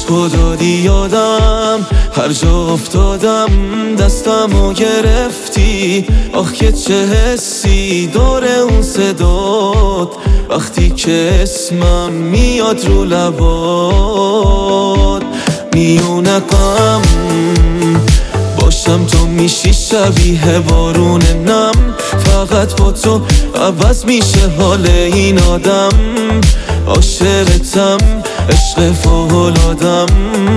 عشقو دادی یادم، هر جا افتادم دستمو گرفتی. آخ که چه حسی دور اون صدات، وقتی که اسمم میاد رو لبات. میونه غم باشم تو میشی شبیه بارون نم، فقط با تو عوض میشه حال این آدم. عاشقتم عشق فوق‌العاده‌ام،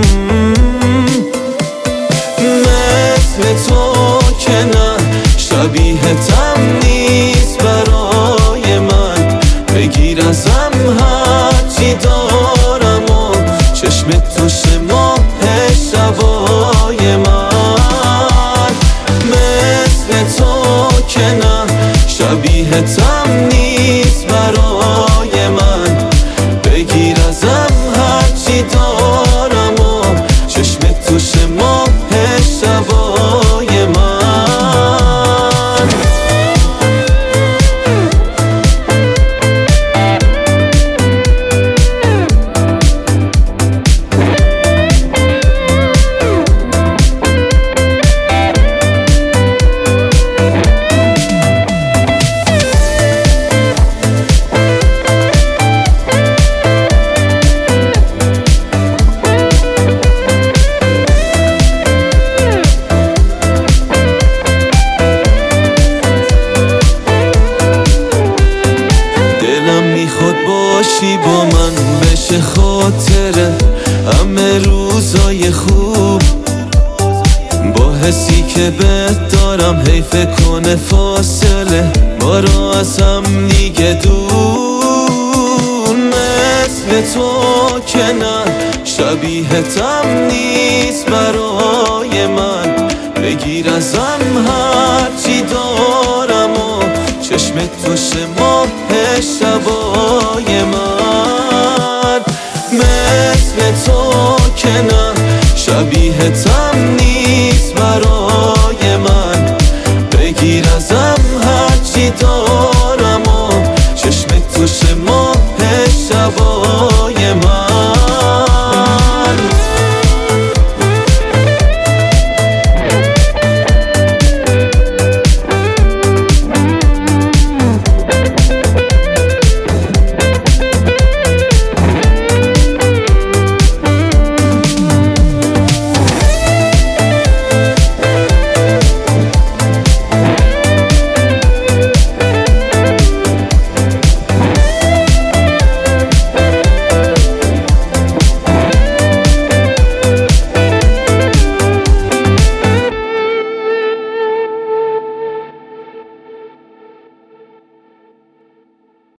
مثل تو که نه شبیهتم نیست برای من. بگیر ازم هرچی دارم و چشمت توشه ماه شبای من. مثل تو که نه شبیهتم نیست برای من. بگیر ازم هرچی دارم و چشمت توشه ماه شبای من. میخواد باشی با من، بشه خاطره همه روزای خوب. با حسی که بهت دارم حیف کنه فاصله ما رو از هم دیگه دور. مثل تو که نه شبیهتم نیست برای من. بگیر ازم هرچی دارم و چشمت توشه ماه شبای من. مثل تو که نه شبیهتم نیست